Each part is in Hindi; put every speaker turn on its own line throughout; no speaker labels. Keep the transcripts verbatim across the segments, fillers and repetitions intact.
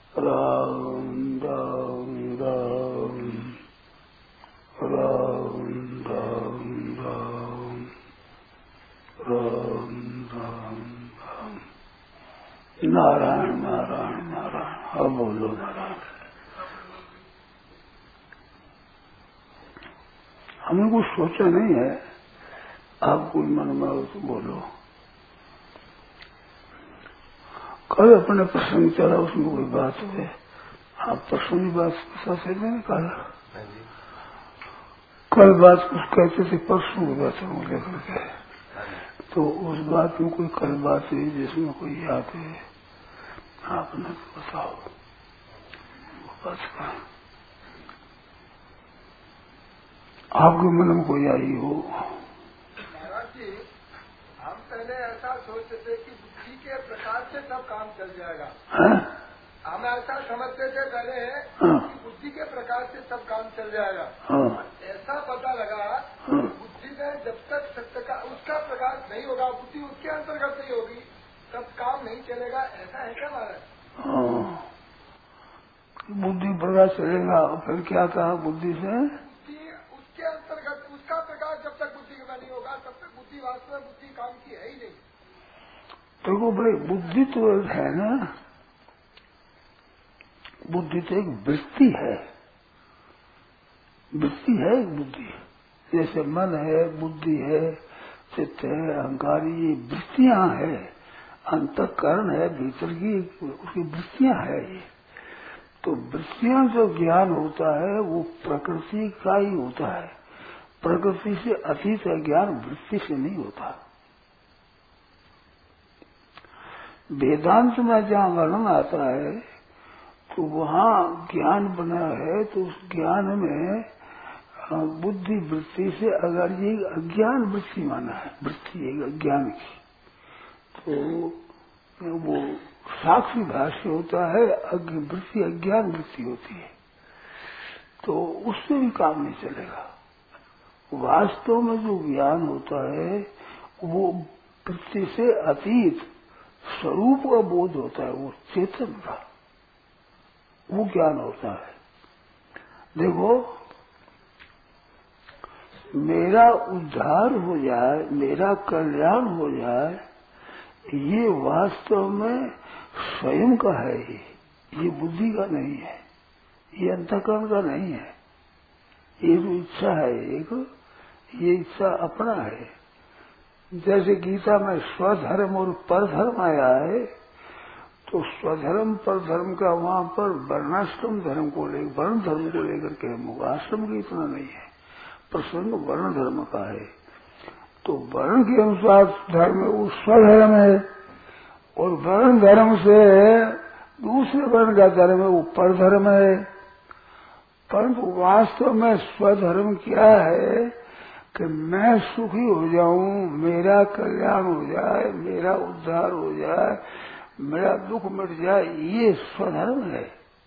राम राम राम राम राम राम राम राम राम नारायण नारायण नारायण। अब बोलो नारायण। हमने कुछ सोचा नहीं है, आप कोई मन में हो तो बोलो। कल अपने प्रसंग चला, उसमें कोई बात हुई, आप प्रसंग की बात से नहीं कहा। कल बात कुछ कहते थे, परसों की बात है लेकर के, तो उस बात में कोई कल बात हुई जिसमें कोई याद है, आपने तो बताओ वो बात का आपके मन में कोई आई हो।
महाराज जी, हम पहले ऐसा सोचते थे कि बुद्धि के प्रकार से सब काम चल जाएगा।
है?
हम ऐसा समझते थे पहले
हाँ।
कि बुद्धि के प्रकार से सब काम चल जाएगा।
हाँ।
ऐसा पता लगा
हाँ।
बुद्धि में जब तक सत्य का उसका प्रकाश नहीं होगा, बुद्धि उसके अंतर्गत नहीं होगी, तब काम नहीं चलेगा। ऐसा है क्या महाराज?
हाँ। बुद्धि प्रकाश चलेगा, फिर क्या कहा बुद्धि से?
बुद्धि उसके अंतर्गत, उसका प्रकाश जब तक बुद्धि में नहीं होगा तब तक बुद्धि वास्तव में बुद्धि काम की है ही नहीं।
देखो भाई, बुद्धि तो है ना, बुद्धि तो एक वृत्ति है, वृत्ति है एक बुद्धि। जैसे मन है, बुद्धि है, चित्त है, अहंकार, ये वृत्तियां है, अंतःकरण है, भीतर की उसकी वृत्तियां है ये। तो वृत्तियां जो ज्ञान होता है वो प्रकृति का ही होता है, प्रकृति से अतीत है ज्ञान, वृत्ति से नहीं होता। वेदांत में जहाँ वर्णन आता है तो वहाँ ज्ञान बना है, तो उस ज्ञान में बुद्धि वृत्ति से अगर ये अज्ञान वृत्ति माना है, वृत्ति एक अज्ञान की, तो वो साक्षी भाष्य होता है, वृत्ति अज्ञान वृत्ति होती है, तो उससे भी काम नहीं चलेगा। वास्तव में जो ज्ञान होता है वो वृत्ति से अतीत स्वरूप का बोध होता है, वो चेतन का वो ज्ञान होता है। देखो, मेरा उद्धार हो जाए, मेरा कल्याण हो जाए, ये वास्तव में स्वयं का है, ये ये बुद्धि का नहीं है, ये अंतःकरण का नहीं है, ये जो इच्छा है एक, ये इच्छा अपना है। जैसे गीता में स्वधर्म और परधर्म आया है, तो स्वधर्म पर धर्म का वहां पर वर्णाश्रम धर्म को ले वर्ण धर्म को लेकर के हम, आश्रम की इतना नहीं है, प्रसंग वर्ण धर्म का है। तो वर्ण के अनुसार धर्म वो स्वधर्म है, और वर्ण धर्म से दूसरे वर्ण का धर्म है वो परधर्म है। परंतु वास्तव में स्वधर्म क्या है कि मैं सुखी हो जाऊं, मेरा कल्याण हो जाए, मेरा उद्धार हो जाए, मेरा दुख मिट जाए, ये स्वधर्म है।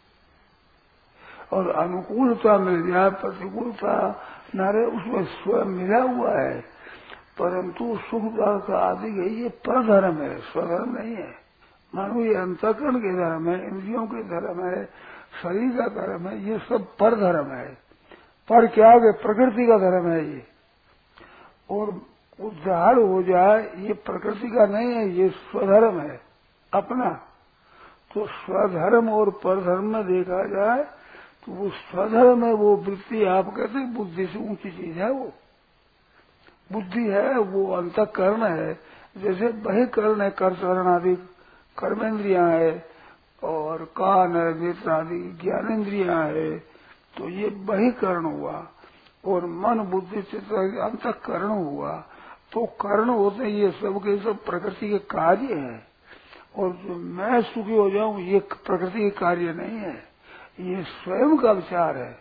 और अनुकूलता मिल जाए, प्रतिकूलता न रहे, उसमें स्वयं मिला हुआ है, परंतु सुख का आदि है, ये परधर्म है, स्वधर्म नहीं है। मानो ये अंतःकरण के धर्म है, इंद्रियों के धर्म है, शरीर का धर्म है, ये सब परधर्म है। पर क्या है? प्रकृति का धर्म है ये। और उद्धार हो जाए, ये प्रकृति का नहीं है, ये स्वधर्म है अपना। तो स्वधर्म और परधर्म में देखा जाए तो वो स्वधर्म है, वो वृत्ति आप कहते हैं बुद्धि से ऊंची चीज है, वो बुद्धि है, वो अंतःकरण है। जैसे बहिकरण है, कर्तकरण आदि कर्मेंद्रियां है, और कान है, नेत्र आदि ज्ञानेन्द्रियां है, तो ये बहिकरण हुआ। और मन बुद्धि चित्त अंतःकरण हुआ। तो कर्ण होते ये सब के सब प्रकृति के कार्य है। और जो मैं सुखी हो जाऊं, ये प्रकृति के कार्य नहीं है, ये स्वयं का विचार है।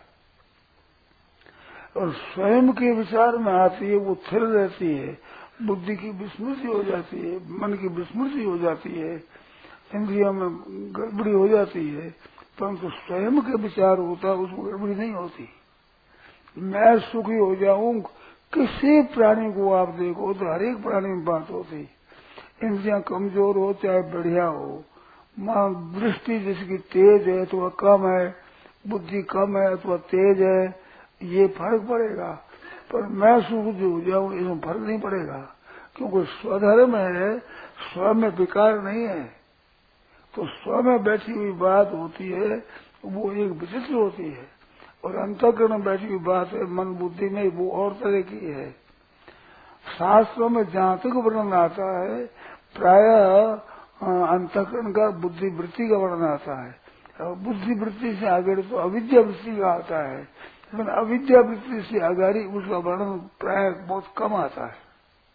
और स्वयं के विचार में आती है, वो स्थिर रहती है, बुद्धि की विस्मृति हो जाती है, मन की विस्मृति हो जाती है, इंद्रियों में गड़बड़ी हो जाती है, परंतु स्वयं के विचार होता है, उसमें गड़बड़ी नहीं होती। मैं सुखी हो जाऊं, किसी प्राणी को आप देखो तो हर एक प्राणी में बात होती, इंद्रियां कमजोर हो चाहे बढ़िया हो, मां दृष्टि जिसकी तेज है तो वह कम है, बुद्धि कम है तो वह तेज है, ये फर्क पड़ेगा। पर मैं सुख जो हो जाऊं इसमें फर्क नहीं पड़ेगा, क्योंकि स्वधर्म है, स्व में विकार नहीं है। तो स्व में बैठी हुई बात होती है वो एक विचित्र होती है, और अंतःकरण में बैठी हुई बात है मन बुद्धि में, वो और तरह की है। शास्त्रों में जहां तक वर्णन आता है प्रायः अंतःकरण का बुद्धि वृत्ति का वर्णन आता है, और बुद्धि वृत्ति से आगे तो अविद्या वृत्ति का आता है, लेकिन अविद्या वृत्ति से आगे उसका वर्णन प्राय बहुत कम आता है।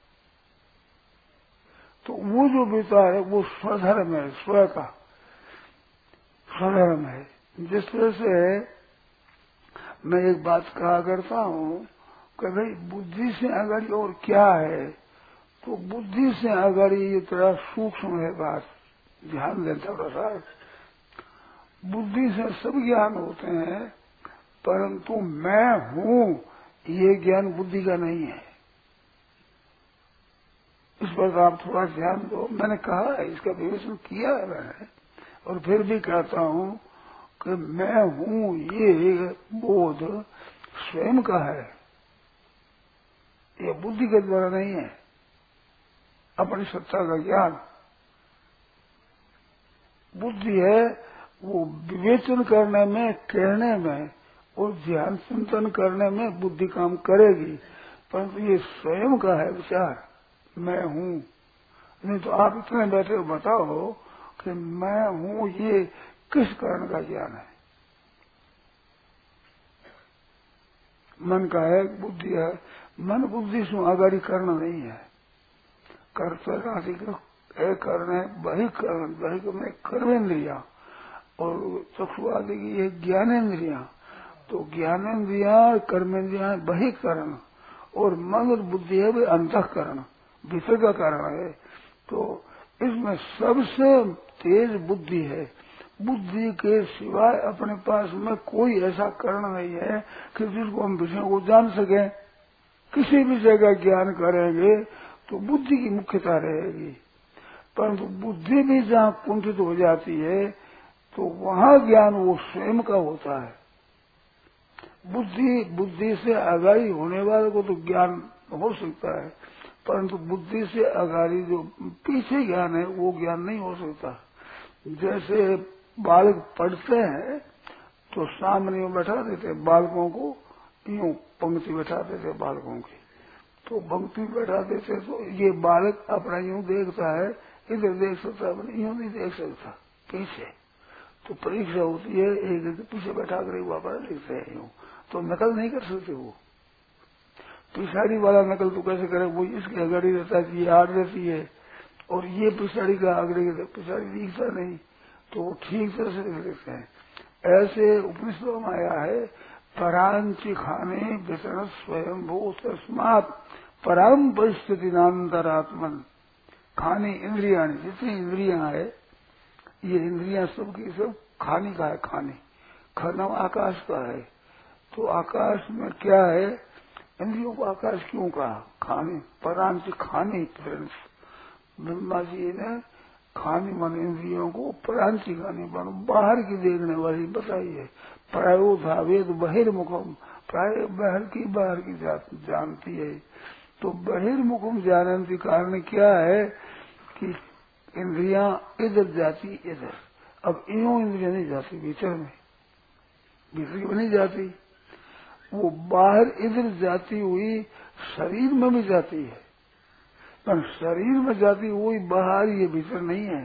तो वो जो विचार है वो स्वधर्म है, स्व का स्वधर्म है। जिस तरह से मैं एक बात कहा करता हूँ कि भाई बुद्धि से आगे और क्या है, तो बुद्धि से आगे ये थोड़ा सूक्ष्म है बात, ध्यान देता प्रसाद। बुद्धि से सब ज्ञान होते हैं, परंतु मैं हूँ ये ज्ञान बुद्धि का नहीं है। इस पर आप थोड़ा ध्यान दो। मैंने कहा है, इसका विवेचन किया है मैंने, और फिर भी कहता हूँ कि मैं हूँ ये बोध स्वयं का है, ये बुद्धि के द्वारा नहीं है। अपनी सत्ता का ज्ञान बुद्धि है, वो विवेचन करने में, कहने में और ध्यान चिंतन करने में बुद्धि काम करेगी, परंतु ये स्वयं का है विचार, मैं हूँ। नहीं तो आप इतने बैठे हो बताओ कि मैं हूँ ये किस कारण का ज्ञान है? मन का है, बुद्धि है। मन बुद्धि से आगाड़ी करना नहीं है, कर्तव्य कर्ण है, वही कर्ण, वही में कर्मेंद्रिया और चक्षु आदि की ये ज्ञानेन्द्रिया। तो ज्ञानेन्द्रिया कर्मेंद्रिया वही कर्ण, और मन और बुद्धि है वे अंतःकरण, भीतर का कारण है। तो इसमें सबसे तेज बुद्धि है। बुद्धि के सिवाय अपने पास में कोई ऐसा कारण नहीं है कि जिसको हम विषय को जान सकें। किसी विषय का ज्ञान करेंगे तो बुद्धि की मुख्यता रहेगी, परंतु बुद्धि भी जहाँ कुंठित हो जाती है तो वहाँ ज्ञान वो स्वयं का होता है। बुद्धि बुद्धि से आगाड़ी होने वाले को तो ज्ञान हो सकता है, परंतु बुद्धि से आगाड़ी जो पीछे ज्ञान है वो ज्ञान नहीं हो सकता। जैसे बालक पढ़ते हैं तो सामने यूं बैठा देते बालकों को, यूं पंक्ति बैठा देते बालकों की, तो पंक्ति बैठा देते तो ये बालक अपना यूं देखता है, इधर देख सकता है, यूं नहीं देख सकता पीछे। तो परीक्षा होती है, एक पीछे बैठा कर वापस लिखते हैं यूं, तो नकल नहीं कर सकते वो। पिछाड़ी वाला नकल तो कैसे करे, वो इसके अगड़ी रहता है, ये आड़ रहती है, और ये पिछाड़ी का आगे पिछाड़ी दिखता नहीं, तो वो ठीक तरह से लिख लेते हैं। ऐसे उपनिषदों में आया है, परांची खाने वितरण स्वयं भू तस्मात परम परिस्थिति नान्तरात्मन। खाने इंद्रिया, जितनी इंद्रियां है ये इंद्रियां सबकी सब खाने का है। खाने खाना आकाश का है, तो आकाश में क्या है, इंद्रियों को आकाश क्यों कहा? खाने, परांची खाने, ब्रह्मा जी ने खाने मन इंद्रियों को परांची खाने बनो, बाहर की देखने वाली बताई है। प्रायो धावेद बहिर्मुखम, प्राय बाहर की बाहर की जानती है। तो बहिर्मुखम जानने के कारण क्या है कि इंद्रियां इधर जाती इधर, अब यूं इंद्रियां नहीं जाती भीतर में, भीतर की नहीं जाती, वो बाहर इधर जाती हुई शरीर में भी जाती है, पर शरीर में जाती हुई बाहर, ये भीतर नहीं है।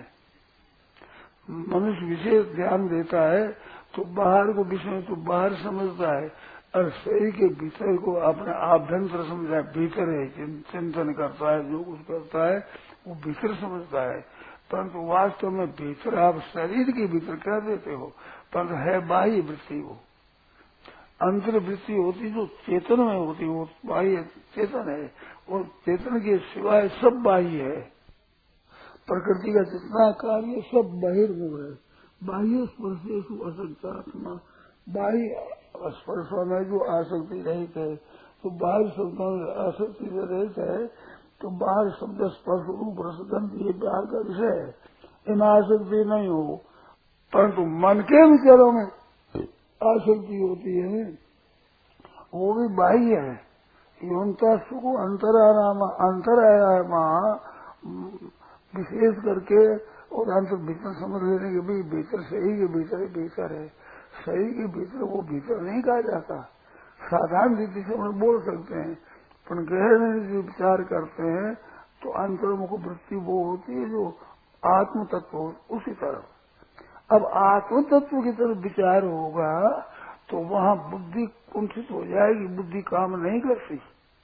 मनुष्य विशेष ध्यान देता है तो बाहर को विषय तो बाहर समझता है, और शरीर के भीतर को अपना आभ्यंतर समझता है, भीतर है, चिंतन करता है, जो कुछ करता है वो भीतर समझता है। परंतु वास्तव में भीतर आप शरीर के भीतर कह देते हो, परंतु है बाह्य वृत्ति, वो अंतर्वृत्ति होती जो चेतन में होती, वो बाह्य चेतन है, और चेतन के सिवाय सब बाह्य है। प्रकृति का जितना कार्य सब बहिर्मुख है। बाह्य स्पर्शेषु असक्तात्मा, बाह्य स्पर्शों में जो आसक्ति रहित है, तो बाहर शब्दों में आसक्ति से रहित है, तो बाहर शब्द स्पर्श रूप रसगंध ये बाहर का विषय है, इनमें आसक्ति नहीं हो, परंतु मन के विचारों में आसक्ति होती है, वो भी बाह्य है। योनता सुख अंतराराम अंतरायामा विशेष करके और अंतर भीतर समझ लेने के भी भीतर सही के भीतर ही भीतर है, सही के भीतर वो भीतर नहीं कहा जाता। साधारण रीति से हम बोल सकते हैं, पर गहरे जो विचार करते हैं तो अंतर्मुख वृत्ति वो होती है जो आत्म तत्व उसी तरफ। अब आत्म तत्व की तरफ विचार होगा तो वहाँ बुद्धि कुंठित हो जाएगी, बुद्धि काम नहीं करती।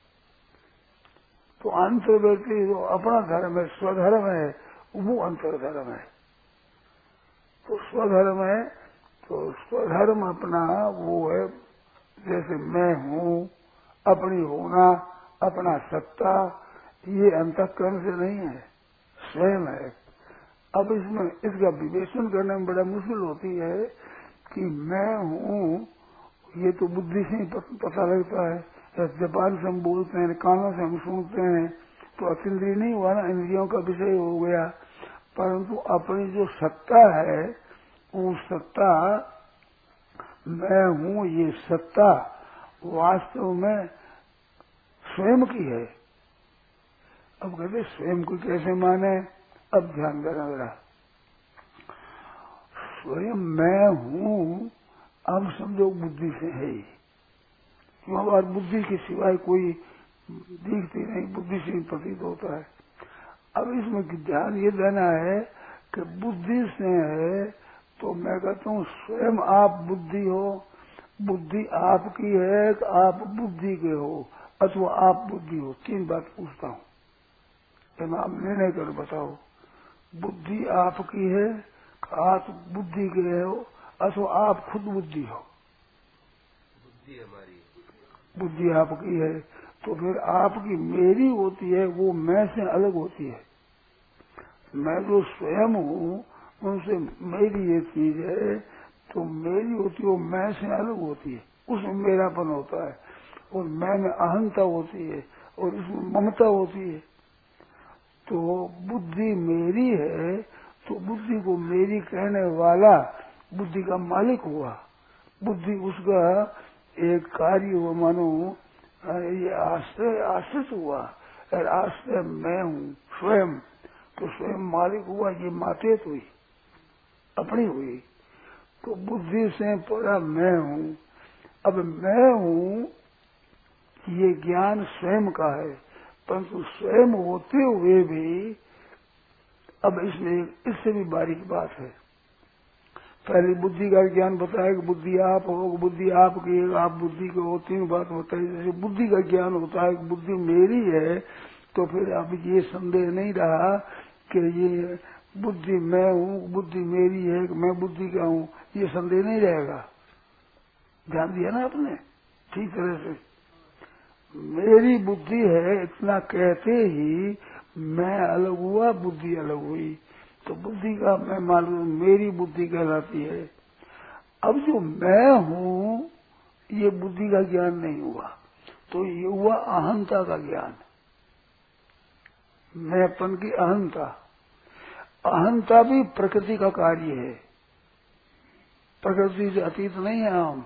तो अंतर्वर्ती जो अपना धर्म है, स्वधर्म है, वो अंतर्धर्म है। तो स्वधर्म है तो स्वधर्म अपना वो है, जैसे मैं हूँ, अपनी होना, अपना सत्ता, ये अंतःकरण से नहीं है, स्वयं है। अब इसमें इसका विवेचन करने में बड़ा मुश्किल होती है कि मैं हूँ, ये तो बुद्धि से ही पता लगता है। जबान से हम बोलते हैं, कानों से हम सुनते हैं, तो अतीन्द्रिय नहीं हुआ ना, इंद्रियों का विषय हो गया। परंतु अपनी जो सत्ता है, वो सत्ता मैं हूँ, ये सत्ता वास्तव में स्वयं की है। अब कहते स्वयं को कैसे माने? अब ध्यान देना जरा, स्वयं मैं हूँ, अब समझो बुद्धि से है ही, क्यों? और बुद्धि के सिवाय कोई दिखती नहीं, बुद्धि से ही प्रतीत होता है। अब इसमें ध्यान ये देना है कि बुद्धि से है, तो मैं कहता हूँ स्वयं आप बुद्धि हो, बुद्धि आपकी है कि आप बुद्धि के हो, अथवा आप बुद्धि हो। तीन बात पूछता हूँ, आप निर्णय कर बताओ, बुद्धि आपकी है कि आप बुद्धि के हो, अथवा आप खुद बुद्धि हो?
बुद्धि हमारी,
बुद्धि आपकी है, तो फिर आपकी मेरी होती है, वो मैं से अलग होती है। मैं जो स्वयं हूँ उनसे मेरी ये चीज है, तो मेरी होती है, वो मैं से अलग होती है, उसमें मेरापन होता है, और मैं में अहंता होती है, और उसमें ममता होती है। तो बुद्धि मेरी है, तो बुद्धि को मेरी कहने वाला बुद्धि का मालिक हुआ, बुद्धि उसका एक कार्य हुआ, मानो ये आश्रय आश्रित हुआ, और आश्रय मैं हूँ स्वयं, तो स्वयं मालिक हुआ, ये मातेत हुई, अपनी हुई। तो बुद्धि से पूरा मैं हूँ। अब मैं हूँ ये ज्ञान स्वयं का है, परंतु स्वयं होते हुए भी अब इसमें इससे भी बारीक बात है। पहले बुद्धि का ज्ञान बताया कि बुद्धि आप हो, बुद्धि आपकी है, आप बुद्धि को हो, तीन बात बताई। जैसे बुद्धि का ज्ञान होता है कि बुद्धि मेरी है, तो फिर अब ये संदेह नहीं रहा कि ये बुद्धि मैं हूँ, बुद्धि मेरी है कि मैं बुद्धि का हूँ, ये संदेह नहीं रहेगा। ध्यान दिया ना आपने? ठीक तरह से मेरी बुद्धि है इतना कहते ही मैं अलग हुआ, बुद्धि अलग हुई, तो बुद्धि का मैं मालूम मेरी बुद्धि कहलाती है। अब जो मैं हूँ ये बुद्धि का ज्ञान नहीं हुआ, तो ये हुआ अहंता का ज्ञान, मैंपन की अहंता। अहंता भी प्रकृति का कार्य है, प्रकृति से अतीत नहीं है अहम।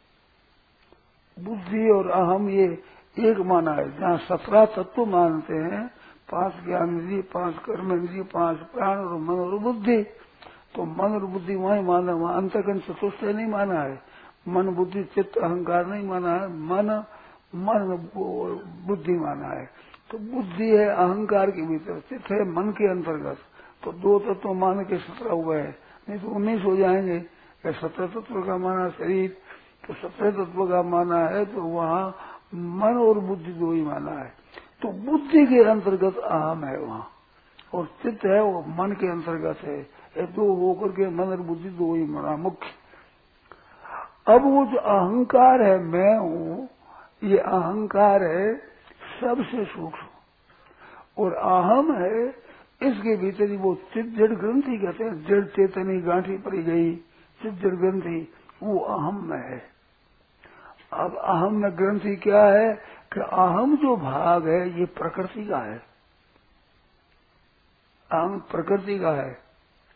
बुद्धि और अहम ये एक माना है। जहाँ सत्रह तत्व मानते हैं, पांच ज्ञान इंद्रिय, पांच कर्म इंद्रिय, पांच प्राण और मन और बुद्धि, तो मन और बुद्धि वहीं माना, वहां अंतःकरण चतुष्टय नहीं माना है। मन बुद्धि चित्त अहंकार नहीं माना है, मन मन बुद्धि माना है। तो बुद्धि है अहंकार के भीतर, चित्त है मन के अंतर्गत, तो दो तत्व मान के सत्रह हुए हैं, नहीं तो उन्नीस हो जाएंगे। सत्रह तत्व का माना शरीर, तो सत्रह तत्व का माना है, तो वहाँ मन और बुद्धि दो ही माना है। तो बुद्धि के अंतर्गत अहम है वहाँ, और चित्त है वो मन के अंतर्गत है। ये दो होकर के मन और बुद्धि दो ही माना मुख्य। अब वो जो अहंकार है मैं हूँ, ये अहंकार है सबसे सूक्ष्म, और अहम है इसके भीतर ही वो चित्त जड़ ग्रंथि कहते हैं, जड़ चेतनी गांठी पड़ी गई चित्त जड़ ग्रंथि, वो अहम में है। अब अहम में ग्रंथि क्या है कि अहम जो भाग है ये प्रकृति का है, अहम प्रकृति का है,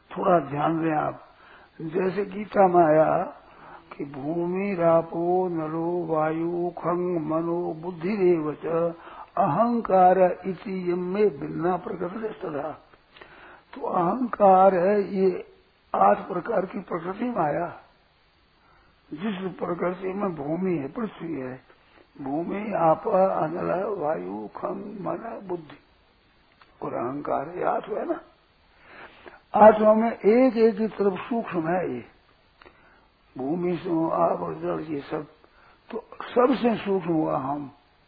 थोड़ा ध्यान दें आप। जैसे गीता में आया कि भूमि रापो नलो वायु खंग मनो बुद्धि रेवच अहंकार इति यम्मे भिन्ना प्रकृति तथा। तो अहंकार है ये आठ प्रकार की प्रकृति में आया। जिस प्रकृति में भूमि है, पृथ्वी है, भूमि आप अनल वायु खंग मन बुद्धि और अहंकार, ये आठ है ना। आठों में एक एक की तरफ सूक्ष्म है ये, भूमि से आप और जल ये सब, तो सबसे सूक्ष्म हुआ हम।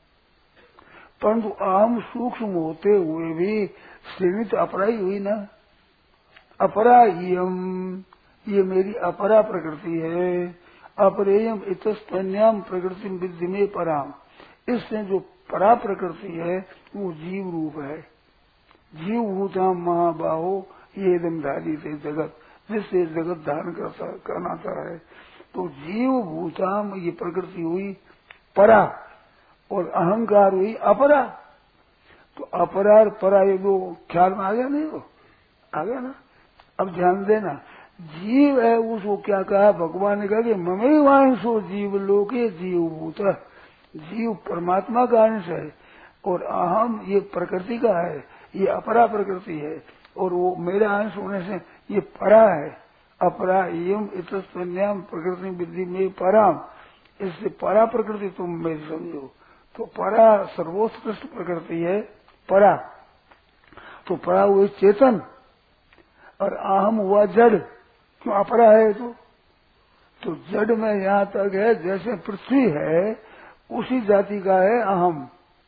परंतु अहम सूक्ष्म होते हुए भी सीमित अपरा ही हुई ना। अपरा यम, ये मेरी अपरा प्रकृति है। अपरेयम इतस्तन्याम प्रकृति विद्धि में पराम, इससे जो परा प्रकृति है वो जीव रूप है। जीव भूताम महाबाहो ये एकदम धारी थे जगत, जिससे जगत धारण करता करनाता है। तो जीव भूताम ये प्रकृति हुई परा और अहंकार हुई अपरा। तो अपरा और परा ये दो ख्याल में आ गया नहीं, वो आ गया ना। अब ध्यान देना, जीव है उसको क्या कहा भगवान ने कहा कि ममे वांसो जीव लोके जीव भूत। जीव परमात्मा का अंश है और अहम ये प्रकृति का है, ये अपरा प्रकृति है और वो मेरा अंश होने से ये परा है। अपरा यम इतस्तन्याम प्रकृति विद्धि में पराम, इससे परा प्रकृति तुम मेरी समझो। तो परा सर्वोत्कृष्ट प्रकृति है परा। तो परा हुए चेतन और अहम हुआ जड़। क्यों अपरा है तो तो जड़ में यहाँ तक है जैसे पृथ्वी है उसी जाति का है अहम।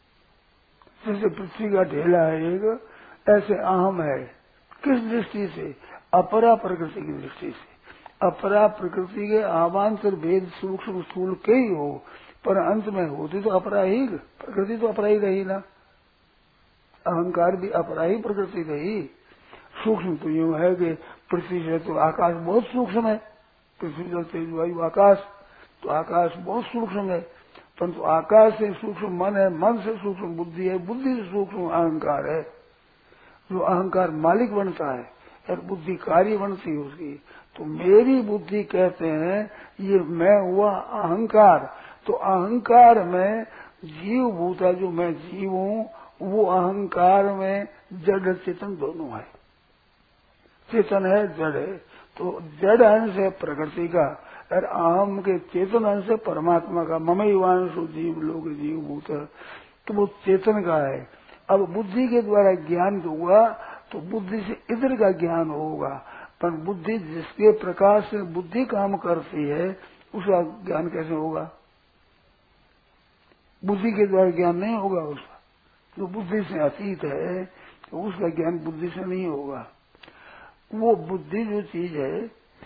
जैसे पृथ्वी का ढेला है एक, ऐसे अहम है। किस दृष्टि से? अपरा प्रकृति की दृष्टि से। अपरा प्रकृति के आवांतर भेद सूक्ष्म स्थूल के ही हो, पर अंत में होती तो अपरा ही, प्रकृति तो अपरा ही रही ना। अहंकार भी अपरा ही प्रकृति रही। सूक्ष्म तो यूं है कि पृथ्वी से तो आकाश बहुत सूक्ष्म है, पृथ्वी जल तेज वायु आकाश, तो आकाश बहुत सूक्ष्म है। परंतु आकाश से सूक्ष्म मन है, मन से सूक्ष्म बुद्धि है, बुद्धि से सूक्ष्म अहंकार है। जो अहंकार मालिक बनता है और बुद्धि कार्य बनती है उसकी। तो मेरी बुद्धि कहते हैं ये मैं हुआ अहंकार। तो अहंकार में जीव भूता जो मैं जीव हूँ वो अहंकार में जड़ चेतन दोनों है। चेतन है जड़ है, तो जड़ अंश है प्रकृति का और अहम के चेतन अंश है परमात्मा का। ममैवांशो जीव लोग जीव भूत, तो वो चेतन का है। अब बुद्धि के द्वारा ज्ञान जो हुआ तो बुद्धि से इधर का ज्ञान होगा, पर बुद्धि जिसके प्रकाश से बुद्धि काम करती है उसका ज्ञान कैसे होगा? बुद्धि के द्वारा ज्ञान नहीं होगा उसका। जो बुद्धि से अतीत है तो उसका ज्ञान बुद्धि से नहीं होगा। वो बुद्धि जो चीज है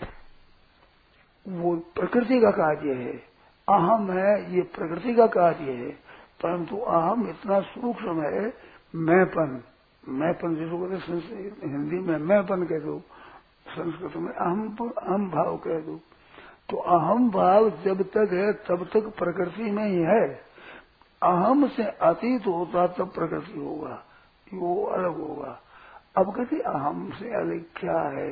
वो प्रकृति का कार्य है। अहम है ये प्रकृति का कार्य है, परंतु अहम इतना सूक्ष्म है। मैंपन, मैंपन जिसको कहते हिंदी में मैंपन कह दो, संस्कृत में अहम अहम भाव कह दो। तो अहम भाव जब तक है तब तक प्रकृति में ही है। अहम से अतीत होता तब प्रकृति होगा, वो अलग होगा। अब कहते अहम से अलग क्या है?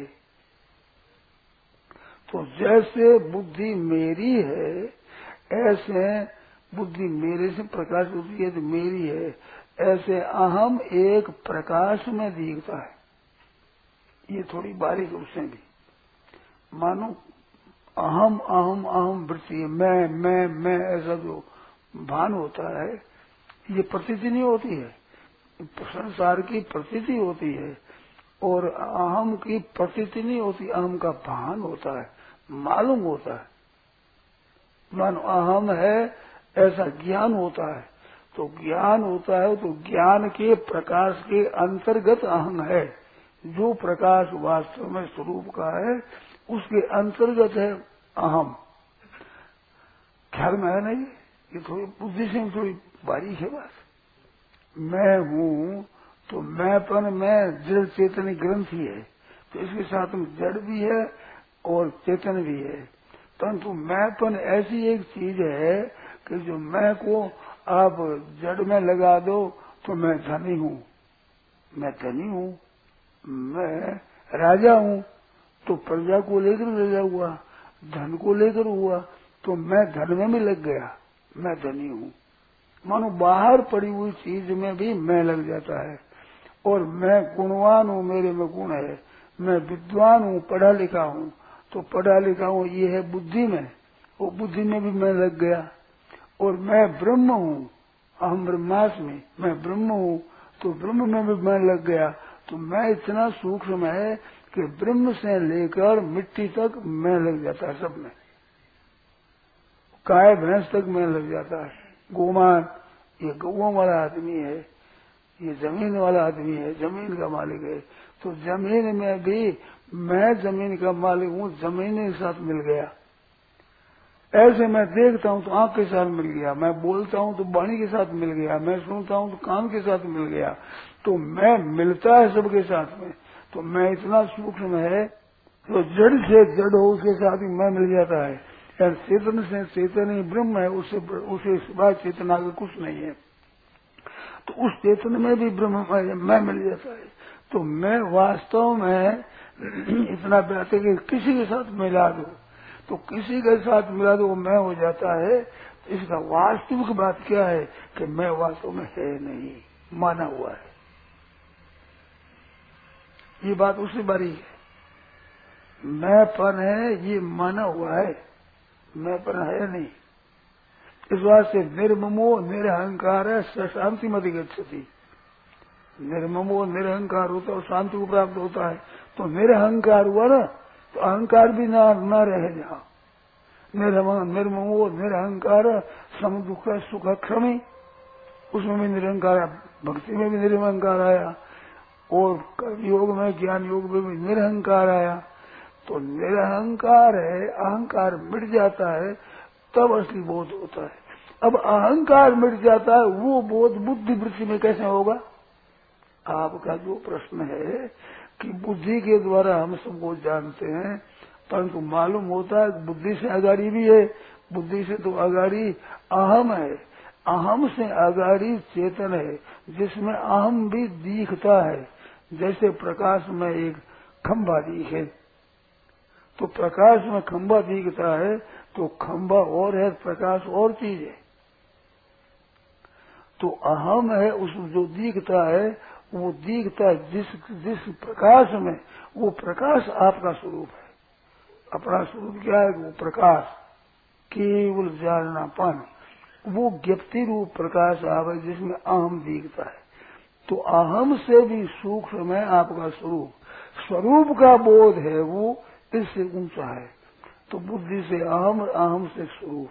तो जैसे बुद्धि मेरी है ऐसे बुद्धि मेरे से प्रकाश होती है तो मेरी है, ऐसे अहम एक प्रकाश में दिखता है। ये थोड़ी बारीक उससे भी मानो अहम अहम अहम वृत्ति है, मैं मैं मैं ऐसा जो भान होता है ये प्रतीति नहीं होती है, संसार की प्रतीति होती है और अहम की प्रतीति नहीं होती, अहम का भान होता है, मालूम होता है। मानो अहम है ऐसा ज्ञान होता है। तो ज्ञान होता है तो ज्ञान के प्रकाश के अंतर्गत अहम है। जो प्रकाश वास्तव में स्वरूप का है उसके अंतर्गत है अहम। ख्याल में है नहीं? ये थोड़ी बुद्धि से थोड़ी बारीक है बात। मैं हूँ तो मैंपन में जड़ चेतन ग्रंथि है, तो इसके साथ में जड़ भी है और चेतन भी है। परंतु मैंपन ऐसी एक चीज है कि जो मैं को आप जड़ में लगा दो तो मैं धनी हूँ, मैं धनी हूँ, मैं राजा हूँ, तो प्रजा को लेकर रजा हुआ, धन को लेकर हुआ, तो मैं धन में भी लग गया, मैं धनी हूँ। मानो बाहर पड़ी हुई चीज में भी मैं लग जाता है। और मैं गुणवान हूँ, मेरे में गुण है, मैं विद्वान हूँ, पढ़ा लिखा हूँ, तो पढ़ा लिखा हूँ ये है बुद्धि में, वो बुद्धि में भी मैं लग गया। और मैं ब्रह्म हूँ, अहम ब्रह्मास्मि, मैं ब्रह्म हूँ, तो ब्रह्म में भी मैं लग गया। तो मैं इतना सूक्ष्म है कि ब्रह्म से लेकर मिट्टी तक मैं लग जाता है, सब में, गाय भैंस तक मैं लग जाता है। गोमान, ये गौओं वाला आदमी है, ये जमीन वाला आदमी है, जमीन का मालिक है, तो जमीन में भी मैं जमीन का मालिक हूँ, जमीन के साथ मिल गया। ऐसे मैं देखता हूँ तो आंख के साथ मिल गया, मैं बोलता हूँ तो वाणी के साथ मिल गया, मैं सुनता हूँ तो कान के साथ मिल गया, तो मैं मिलता है सबके साथ में। तो मैं इतना सूक्ष्म है, तो जड़ से जड़ हो उसके साथ ही मैं मिल जाता है। यार चेतन से चेतन ही ब्रह्म है, उससे उसे सिवा चेतना का कुछ नहीं है। तो उस चेतन में भी ब्रह्म मैं मिल जाता है। तो मैं वास्तव में इतना व्यापक कि किसी के साथ मिला दो, तो किसी के साथ मिला दो वो मैं हो जाता है। तो इसका वास्तविक बात क्या है कि मैं वास्तव में है नहीं, माना हुआ है। ये बात उसी बारी है, मैंपन है ये माना हुआ है, मैंपन है नहीं। इस बात से निर्ममो निरहंकार है शांति मत गच्छति। निर्ममो निरहंकार होता है, शांति को प्राप्त होता है। तो निरहंकार हुआ ना, तो अहंकार भी ना न रहे जहाँ। निर्ममो निरहंकार सम दुख सुख क्षमी, उसमें भी निरहंकार आया, भक्ति में भी निरहंकार आया, और कर्म योग में ज्ञान योग में भी निरहंकार आया। तो निरहंकार है, अहंकार मिट जाता है, तब असली बोध होता है। अब अहंकार मिट जाता है, वो बोध बुद्धि वृत्ति में कैसे होगा? आपका जो प्रश्न है कि बुद्धि के द्वारा हम सबको जानते हैं, परंतु मालूम होता है बुद्धि से अगाड़ी भी है, बुद्धि से तो अगाड़ी अहम है, अहम से अगाड़ी चेतन है, जिसमें अहम भी दिखता है। जैसे प्रकाश में एक खंभा दिखे, तो प्रकाश में खंभा दिखता है, तो खंभा और है, प्रकाश और चीज है। तो अहम है, उसमें जो दिखता है वो दिखता है जिस जिस प्रकाश में, वो प्रकाश आपका स्वरूप है। अपना स्वरूप क्या है? वो प्रकाश, केवल जाननापन, वो ज्ञप्ति रूप प्रकाश आप है जिसमें अहम दिखता है। तो अहम से भी सूक्ष्म है आपका स्वरूप, स्वरूप का बोध है वो इससे ऊंचा है। तो बुद्धि से अहम, अहम से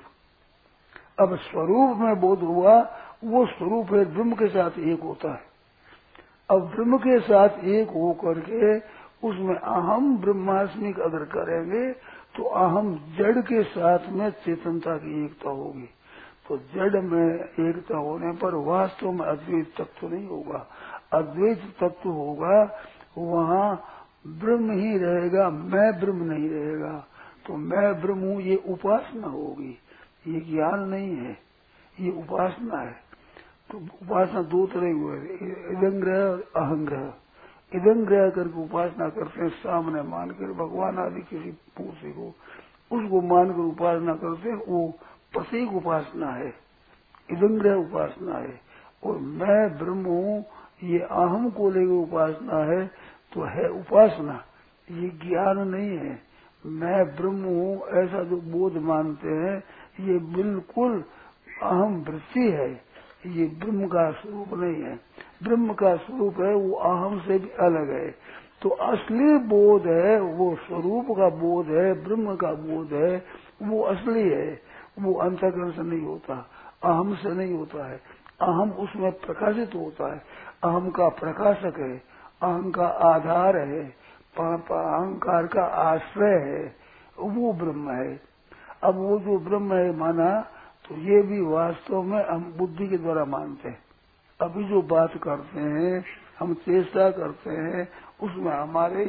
स्वरूप। अब स्वरूप में बोध हुआ, वो स्वरूप है ब्रह्म के साथ एक होता है। अब ब्रह्म के साथ एक हो करके उसमें अहम ब्रह्मास्मि अगर करेंगे तो अहम जड़ के साथ में चेतनता की एकता होगी। तो जड़ में एकता होने पर वास्तव में अद्वैत तत्व नहीं होगा, अद्वैत तत्व होगा, वहाँ ब्रह्म ही रहेगा, मैं ब्रह्म नहीं रहेगा। तो मैं ब्रह्म हूँ ये उपासना होगी, ये ज्ञान नहीं है, ये उपासना है। तो उपासना दो तरह की हुए, इदंग्रह और अहंग्रह। इदंग्रह करके उपासना करते हैं, सामने मानकर भगवान आदि किसी मूर्ति को, उसको मानकर उपासना करते हैं, वो प्रतीक उपासना है, इदंग्रह उपासना है। और मैं ब्रह्म हूँ ये अहम को लेकर उपासना है, तो है उपासना, ये ज्ञान नहीं है। मैं ब्रह्म हूँ ऐसा जो बोध मानते हैं, ये बिल्कुल अहम वृत्ति है, ये ब्रह्म का स्वरूप नहीं है। ब्रह्म का स्वरूप है वो अहम से भी अलग है। तो असली बोध है वो स्वरूप का बोध है, ब्रह्म का बोध है, वो असली है, वो अंतःकरण से नहीं होता, अहम से नहीं होता है। अहम उसमें प्रकाशित होता है, अहम का प्रकाशक है, अहम का आधार है, अहंकार का आश्रय है, वो ब्रह्म है। अब वो जो ब्रह्म है माना, तो ये भी वास्तव में हम बुद्धि के द्वारा मानते हैं। अभी जो बात करते हैं, हम चेष्टा करते हैं, उसमें हमारे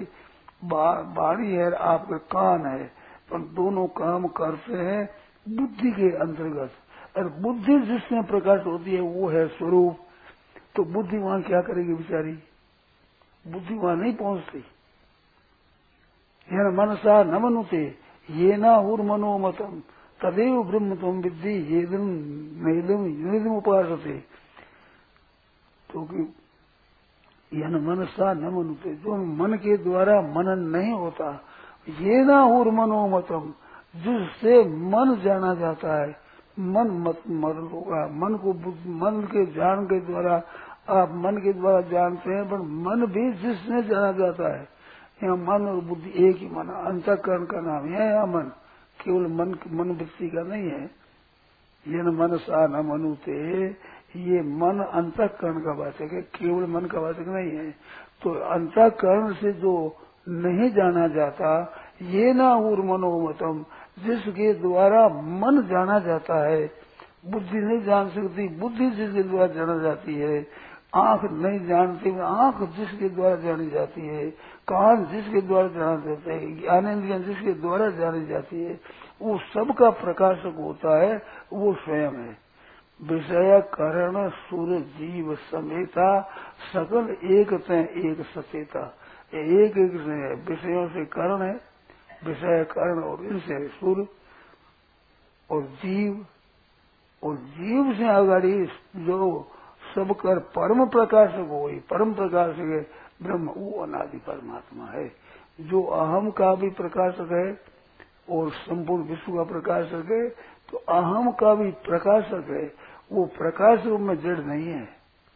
वाणी है, आपके कान है, पर दोनों काम करते हैं बुद्धि के अंतर्गत। और बुद्धि जिसमें प्रकाश होती है वो है स्वरूप। तो बुद्धि वहां क्या करेगी बेचारी? बुद्धि वहां नहीं पहुंचती, यह मनसा न मनुते ये ना उर्मनोमतम तदेव ब्रह्म तुम विद्धि ये दिन नैलम युनिदम उपासते। तो कि यह मनसा न मनुते, जो मन के द्वारा मनन नहीं होता, ये ना उर्मनोमतम, जिससे मन जाना जाता है। मन मत मर होगा, मन को मन के जान के द्वारा आप मन के द्वारा जानते हैं, पर मन भी जिसने जाना जाता है। यहाँ मन और बुद्धि एक ही मन, अंतःकरण का नाम है यहाँ मन, केवल मन मन वृत्ति का नहीं है। ये न मनसा न मनुते, ये मन अंतःकरण का वाचक है, केवल मन का वाचक नहीं है। तो अंतःकरण से जो नहीं जाना जाता, ये ना उर्मनोमतम, जिसके द्वारा मन जाना जाता है। बुद्धि नहीं जान सकती, बुद्धि जिसके द्वारा जाना जाती है। आंख नहीं जानती, आंख जिसके द्वारा जानी जाती है। कान जिसके द्वारा जाना जाता है, ज्ञानेंद्रियां जिसके द्वारा जानी जाती है, वो सबका प्रकाशक होता है, वो स्वयं है। विषय करण सुर जीव समेता सकल एक तय एक सचेता, एक एक से है। विषयों से करण है, विषय करण, और इनसे सुर और जीव, और जीव से अगाड़ी जो सब कर परम प्रकाशक हो, परम प्रकाशक है ब्रह्म, वो अनादि परमात्मा है, जो अहम का भी प्रकाशक है और संपूर्ण विश्व का प्रकाशक है। तो अहम का भी प्रकाशक है, वो प्रकाश रूप में जड़ नहीं है।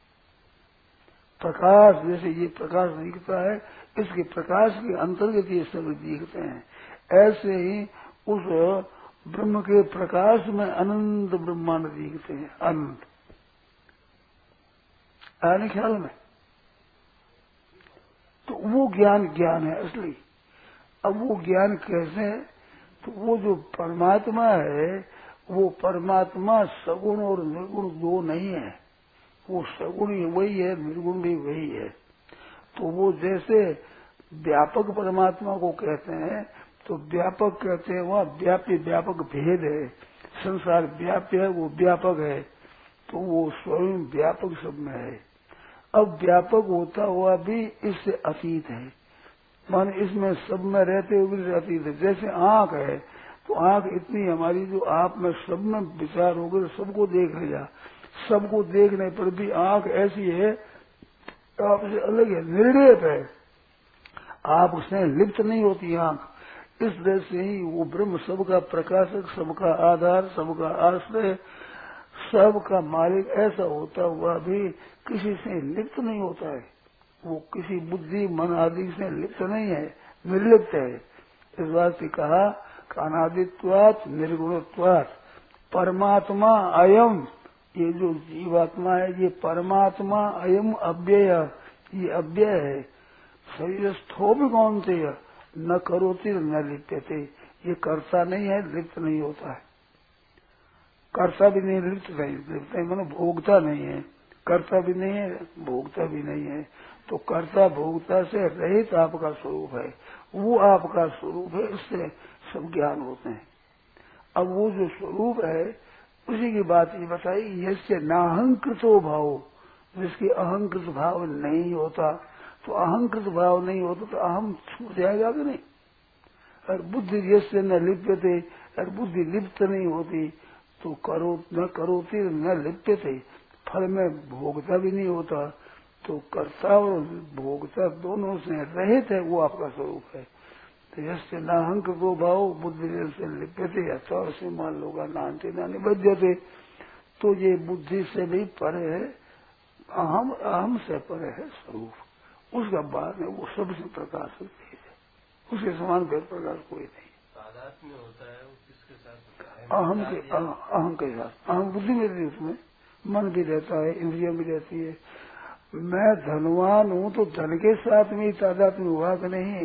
प्रकाश जैसे ये प्रकाश दिखता है, इसके प्रकाश के अंतर्गत ये सब दिखते हैं। ऐसे ही उस ब्रह्म के प्रकाश में अनंत ब्रह्मांड दिखते हैं, अनंत। आने ख्याल में तो वो ज्ञान ज्ञान है असली। अब वो ज्ञान कैसे है? तो वो जो परमात्मा है, वो परमात्मा सगुण और निर्गुण दो नहीं है, वो सगुण ही वही है, निर्गुण भी वही है। तो वो जैसे व्यापक परमात्मा को कहते हैं, तो व्यापक कहते हैं वहाँ व्याप्य व्यापक भेद है। संसार व्याप्य है, वो व्यापक है, तो वो स्वयं व्यापक सब में है। अब व्यापक होता हुआ भी इससे अतीत है, मान इसमें सब में रहते हुए भी अतीत है। जैसे आंख है, तो आंख इतनी हमारी जो आप में सब में विचार हो गए, सबको देख लिया, सबको देखने पर भी आंख ऐसी है, आपसे अलग है, निर्लेप है, आप उससे लिप्त नहीं होती आंख। इस तरह से ही वो ब्रह्म सबका प्रकाशक, सबका आधार, सबका आश्रय, सबका मालिक ऐसा होता हुआ भी किसी से लिप्त नहीं होता है। वो किसी बुद्धि मन आदि से लिप्त नहीं है, निर्लिप्त है। इस बात से कहा अनादित्वात् निर्गुणत्वात् परमात्मा अयम, ये जो जीवात्मा है ये परमात्मा अयम अव्यय, ये अव्यय है। शरीर स्थो भी कौनते न करोति न लिप्यते, ये करता नहीं है, लिप्त नहीं होता है। करता भी नहीं, लिप्त नहीं, लिप्त नहीं मानो भोगता नहीं है, करता भी नहीं है, भोगता भी नहीं है। तो कर्ता भोगता से रहित आपका स्वरूप है, वो आपका स्वरूप है, इससे सब ज्ञान होते हैं। अब वो जो स्वरूप है उसी की बात ये बताई, यस्य नाहंकृतो भाव, जिसकी अहंकृत भाव नहीं होता। तो अहंकृत भाव नहीं होता तो अहम छूट जाएगा कि नहीं। और बुद्धि यस्य न लिप्यते, और बुद्धि लिप्त नहीं होती तो करो न करोती न लिप्यते, फल में भोगता भी नहीं होता। तो कर्ता और भोगता दोनों से रहित है, वो आपका स्वरूप है। तो यस्य नाहंकृतो भाव बुद्धि से लिप्यते, अथवा से मान लोगा नानते ना निबध्यते, तो ये बुद्धि से भी परे है, अहम अहम से परे है स्वरूप। उसका बाद में वो सबसे प्रकाश होती है, उसके समान भेद प्रकाश कोई नहीं।
तादाद में होता है वो किसके साथ?
अहम के अहम के साथ, अहम बुद्धि में भी, उसमें मन भी रहता है, इंद्रिया भी रहती है। मैं धनवान हूँ तो धन के साथ में तादाद में हुआ कि नहीं?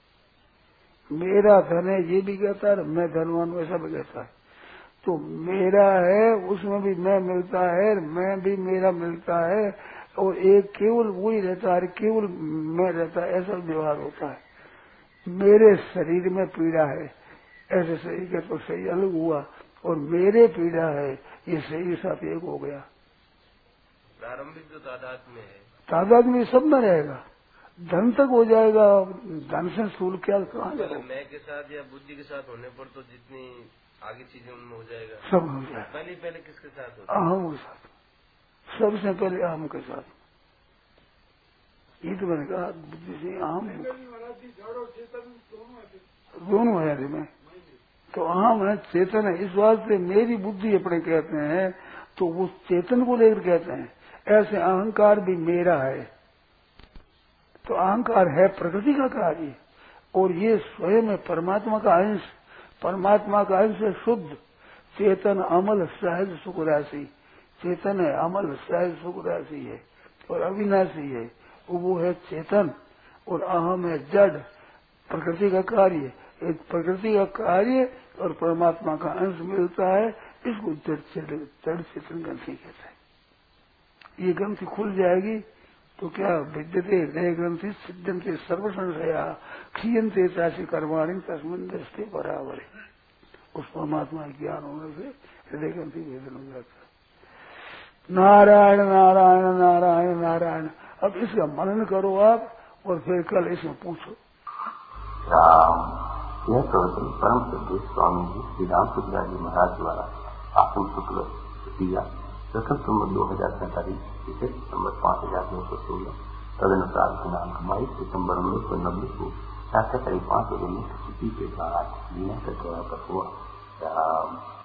मेरा धन है ये भी कहता है, मैं धनवान हूँ ऐसा भी कहता है। तो मेरा है उसमें भी मैं मिलता है, मैं भी मेरा मिलता है, और एक केवल वही रहता है, केवल मैं रहता है, ऐसा व्यवहार होता है। मेरे शरीर में पीड़ा है, ऐसे शरीर के तो सही अलग हुआ, और मेरे पीड़ा है ये शरीर साथ एक हो गया।
प्रारंभिक जो तादाद में है,
तादाद में सब में रहेगा, धन तक हो जाएगा, धन से स्थूल क्या कहाँ जाएगा?
मैं के साथ या बुद्धि के साथ होने पर तो जितनी आगे चीजें उनमें हो जाएगा,
सब हो जाएगा।
पहले पहले किसके साथ होता है?
अहम के साथ, सबसे पहले अहम के साथ। ये तो मैंने कहा बुद्धि से अहम दोनों है में, तो अहम है, चेतन है। इस वास्ते मेरी बुद्धि अपने कहते हैं, तो वो चेतन को लेकर कहते हैं। ऐसे अहंकार भी मेरा है, तो अहंकार है प्रकृति का कार्य, और ये स्वयं है परमात्मा का अंश। परमात्मा का अंश है शुद्ध चेतन, अमल सहज सुख राशि। चेतन है, अमल सहज सुख राशि है और अविनाशी है, वो है चेतन। और अहम है जड़, प्रकृति का कार्य। एक प्रकृति का कार्य और परमात्मा का अंश मिलता है, इसको जड़ चेतन ग्रंथि कहते हैं। ये ग्रंथि खुल जाएगी तो क्या विद्यते हृदय ग्रंथि सिद्धंते सर्वसंशया क्षीयंते चासी कर्माणी तस्मिन् दृष्टि बराबर है। उस परमात्मा ज्ञान होने से हृदय ग्रंथि भेदन हो जाता है। नारायण नारायण नारायण नारायण। अब इसका मनन करो आप और फिर कल इसमें पूछो।
यह प्रवचन परम सिद्ध स्वामी जी श्री रामचंद्र जी महाराज द्वारा आत्म शुक्ल दिया प्रथम संवत दो हजार सैंतालीस इसे संवत पांच हजार नौ सौ सोलह तदनुसार दिनांक बाईस दिसम्बर उन्नीस सौ नब्बे को प्रातः करीब पांच बजे में किसी के द्वारा लीला का पर हुआ।